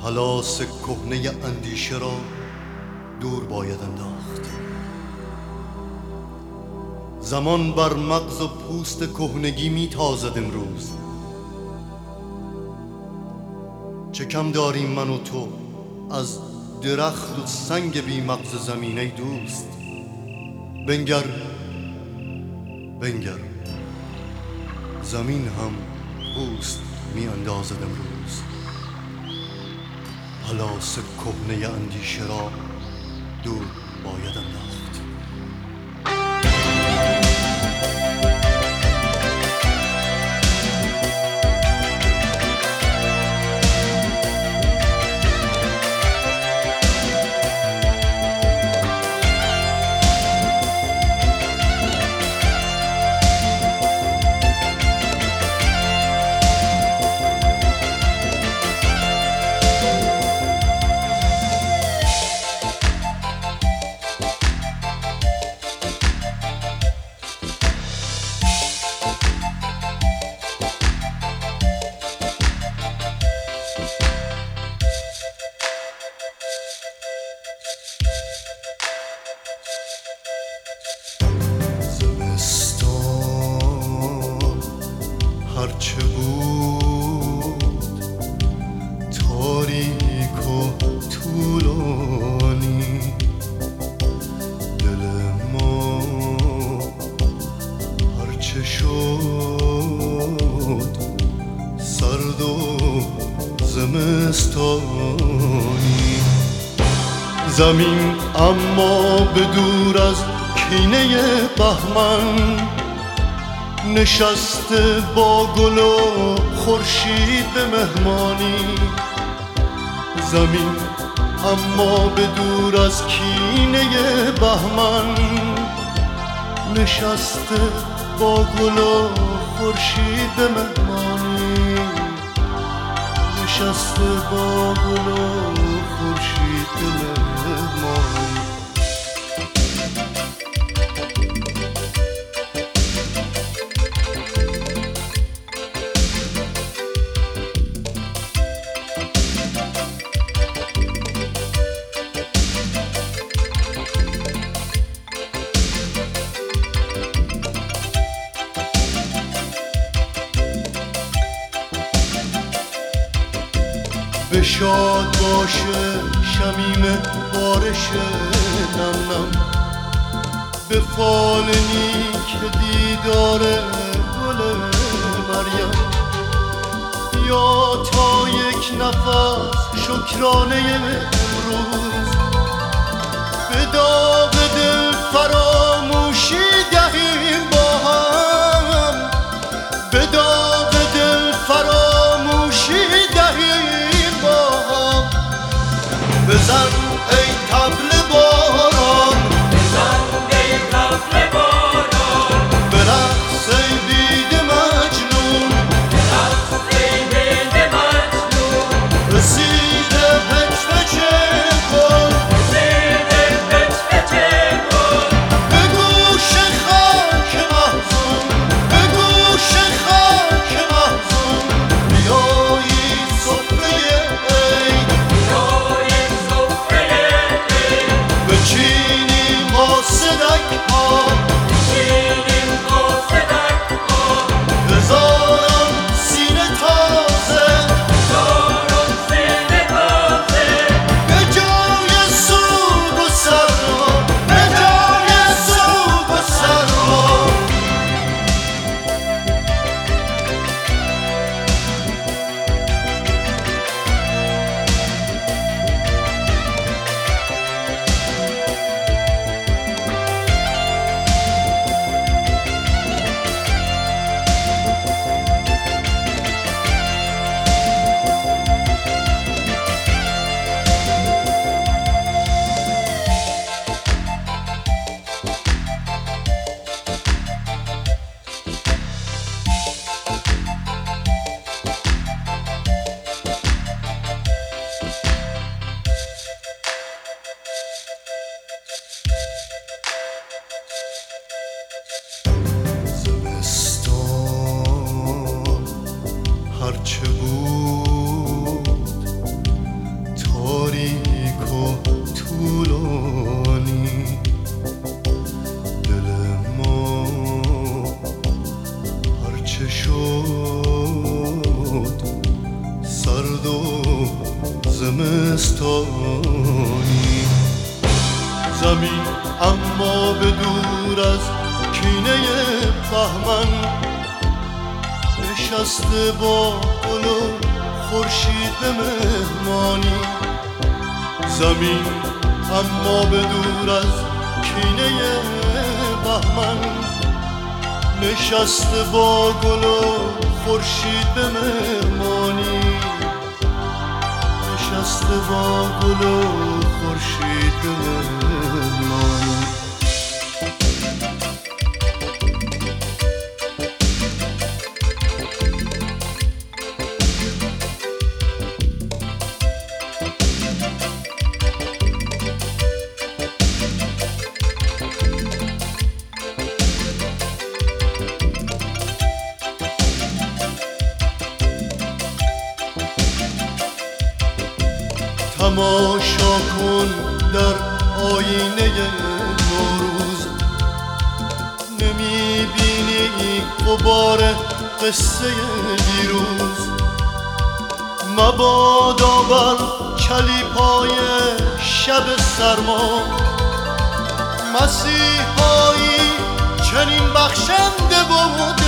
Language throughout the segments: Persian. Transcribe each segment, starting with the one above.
پلاس کهنه اندیشه را دور باید انداخت. زمان بر مغز و پوست کهنگی می تازد امروز. چه کم داریم من و تو از درخت و سنگ بی مغز زمین ای دوست. بنگر بنگر، زمین هم پوست می اندازد امروز. پلاس کهنه اندیشه را دور باید انداخت. هرچه بود تاریک و طولانی، دل ما هرچه شد سرد و زمستانی. زمین اما به دور از کینه بهمن نشسته با گل و خورشید به مهمانی. زمین اما به دور از کینه بهمن نشسته با گل و خورشید به مهمانی. نشسته با گل و خورشید به مهمانی. بشاد باشه شمیم بارش نم نم، به فال نیک دیدار گل مریم. یا تا یک نفس شکرانه امروز به داغ دل فراموشی دهیم با هم. به داغ دل فراموشی دهیم با هم. بزن ای طبل باران، بزن ای طبل باران، برقص ای بید مجنون، برقص ای بید مجنون. رسیده پچ پچه کن، رسیده پچ پچه کن. به گوش خاک محزون، به گوش خاک محزون. بیایی سفره عید، بیایی سفره عید. بچینیم با صدک ها، بچینیم با صدک ها. هزاران سینه تازه، هزاران سینه تازه. به جای سوگ و سرما، به جای سوگ و سرما. زمستان هرچه بود طولانی، دل ما هرچه شد سرد و زمستانی. زمین اما به دور از کینه بهمن نشسته با گل و خورشید به مهمانی. زمین اما به دور از کینه بهمن نشسته با گل و خورشید به مهمانی. نشسته با گل و خورشید به مهمانی. تماشا کن در آینه نوروز، نمیبینی غبار قصه دیروز. مبادا بر چلیپای شب سرما مسیحایی چنین بخشنده و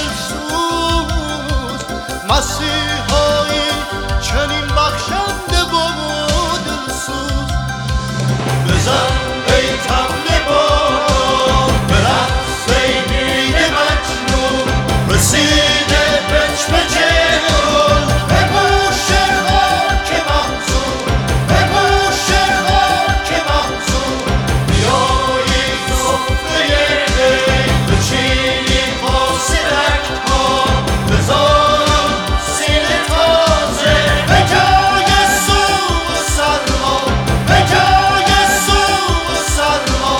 دلسوز. مسیحایی چنین بخشنده و دلسوز. بزن ای طبل باران به رقص ای بید مجنون، رسیده بچ به جهان به گوش خاک محزون، به گوش خاک محزون. بیایی سفره عید بچینیم پاس رکت‌ها، بذارم سینه تازه به جای سوز و سرما، به جای سوز و سرما.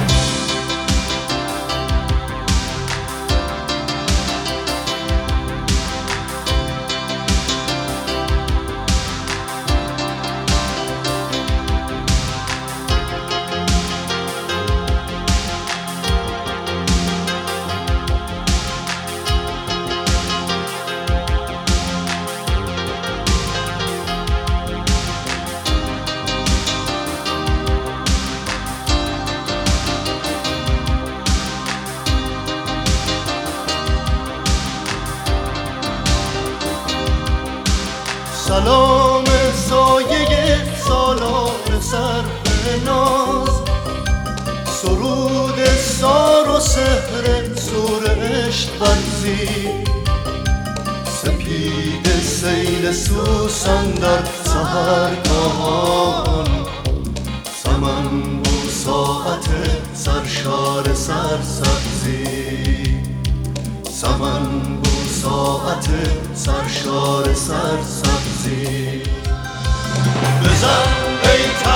سلام سایه سالار سر به ناز، سرود سار و سحر سور عشق ورزی. سپید سیل سوسن در سحرگاهان، سمن بو ساعت سرشار سرسبزی. سمن بو ساعت سرشار سرسبزی. بزن ای